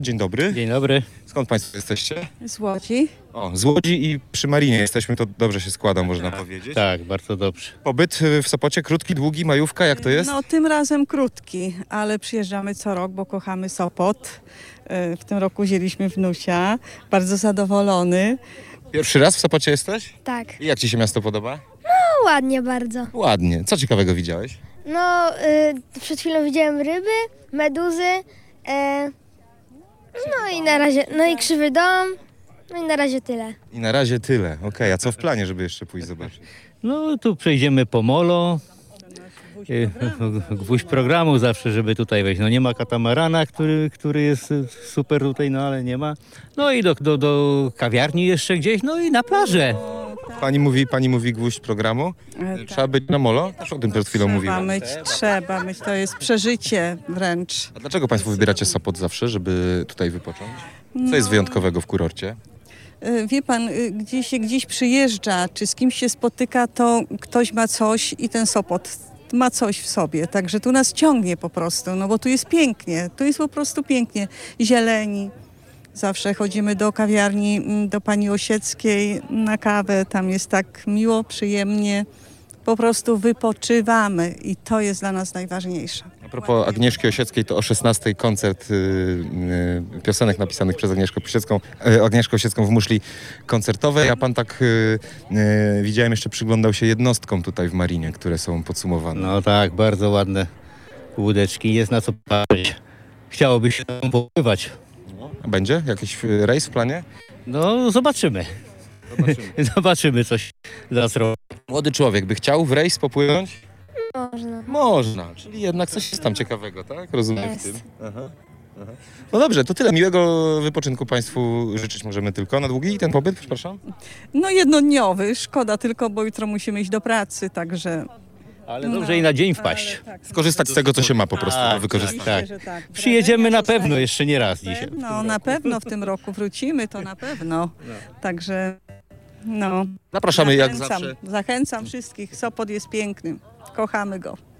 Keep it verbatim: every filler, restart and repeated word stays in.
Dzień dobry. Dzień dobry. Skąd Państwo jesteście? Z Łodzi. O, z Łodzi i przy Marinie jesteśmy, to dobrze się składa, można powiedzieć. Tak, bardzo dobrze. Pobyt w Sopocie krótki, długi, majówka, jak to jest? No tym razem krótki, ale przyjeżdżamy co rok, bo kochamy Sopot. E, W tym roku wzięliśmy wnusia, bardzo zadowolony. Pierwszy raz w Sopocie jesteś? Tak, I jak Ci się miasto podoba? no ładnie bardzo. Ładnie. Co ciekawego widziałeś? No, y, przed chwilą widziałem ryby, meduzy, e, no i na razie, no i krzywy dom, no i na razie tyle. I na razie tyle. Okej, a co w planie, żeby jeszcze pójść zobaczyć? No tu przejdziemy po molo. Y, Gwóźdź programu zawsze, żeby tutaj wejść. No nie ma katamarana, który, który jest y, super tutaj, no ale nie ma. No i do, do, do kawiarni jeszcze gdzieś, no i na plażę. Pani mówi, pani mówi gwóźdź programu. E, Trzeba być na molo? Też o tym przed chwilą Trzeba mówiłem. myć, trzeba myć, to jest przeżycie wręcz. A dlaczego Państwo wybieracie Sopot zawsze, żeby tutaj wypocząć? Co jest wyjątkowego w kurorcie? E, Wie pan, e, gdzieś się gdzieś przyjeżdża, czy z kimś się spotyka, to ktoś ma coś i ten Sopot ma coś w sobie. Także tu nas ciągnie po prostu, no bo tu jest pięknie, tu jest po prostu pięknie. Zieleni. Zawsze chodzimy do kawiarni, mm, do pani Osieckiej na kawę, tam jest tak miło, przyjemnie. Po prostu wypoczywamy i to jest dla nas najważniejsze. A propos Agnieszki Osieckiej, to o szesnastej koncert y, y, piosenek napisanych przez Agnieszkę Osiecką, y, Agnieszkę Osiecką w muszli koncertowej, a pan tak y, y, widziałem jeszcze przyglądał się jednostkom tutaj w Marinie, które są podsumowane. No tak, bardzo ładne łódeczki, jest na co patrzeć. Chciałoby się tam popływać. A będzie jakiś y, rejs w planie? No zobaczymy. Zobaczymy, zobaczymy coś za zrobi. Młody człowiek by chciał w rejs popłynąć? Można. Można, czyli jednak coś jest tam ciekawego, tak? Rozumiem w Jest. tym. Aha, aha. No dobrze, to tyle. Miłego wypoczynku Państwu życzyć możemy tylko. Na długi ten pobyt, przepraszam? No jednodniowy, szkoda tylko, bo jutro musimy iść do pracy, także... Ale dobrze i na dzień wpaść. Skorzystać z tego, co się ma po prostu, Tak, wykorzystać. tak. Że tak. Przyjedziemy na pewno jeszcze nie raz dzisiaj. No na pewno w tym roku wrócimy, to na pewno. Także no. Zapraszamy jak zachęcam, zawsze. Zachęcam wszystkich. Sopot jest piękny. Kochamy go.